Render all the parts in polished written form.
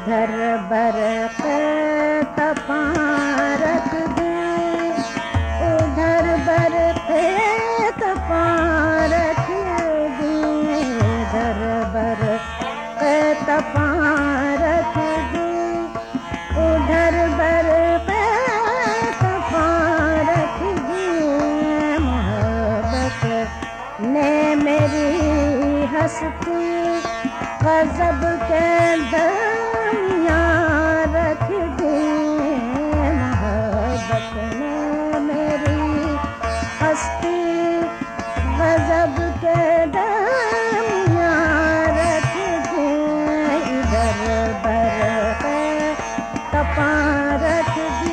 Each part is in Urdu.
ادھر برق تپاں رکھ دی، ادھر برق تپاں رکھ دی، ادھر برق تپاں رکھ دی، ادھر برق تپاں رکھ دی۔ محبت نے میری ہستی غضب کے درمیان رکھ دی، محبت نے میری ہستی غضب کے درمیان رکھ دی، ادھر برق تپاں رکھ دی۔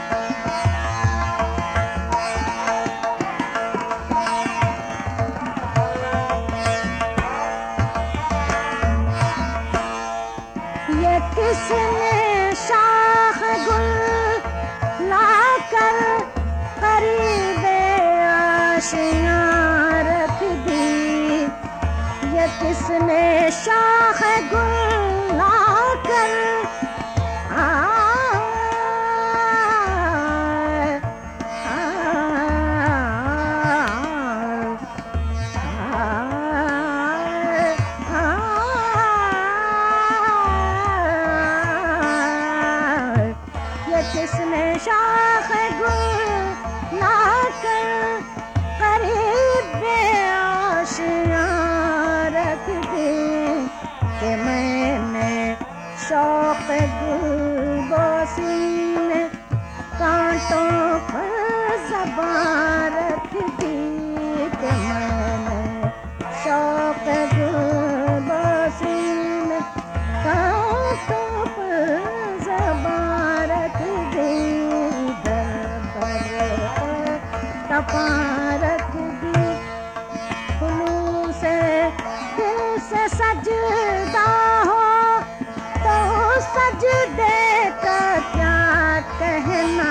یہ کس نے شاخ گل لا کر قریب آشیاں رکھ دی، یہ کس نے شاخ گل لا کر کس نے شاخ گل لا کر قریب آشیاں رکھ دی، کہ میں نے شوق گل بوسی میں کانٹوں پر زبان رکھ دی، کہ میں نے شوق گل بوسی میں کانٹوں پر زبان رکھ دی، ادھر برق تپاں رکھ دی۔ خلوص دل سے سجدہ ہو تو سجدے کا کیا کہنا،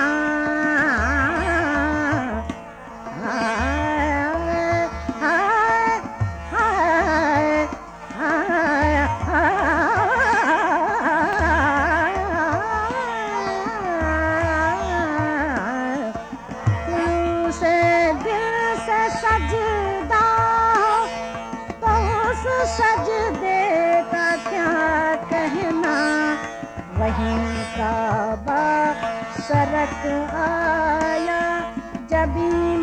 سجدہ ہو تو اس سجدے کا کیا کہنا، وہیں کعبہ سرک آیا جبھی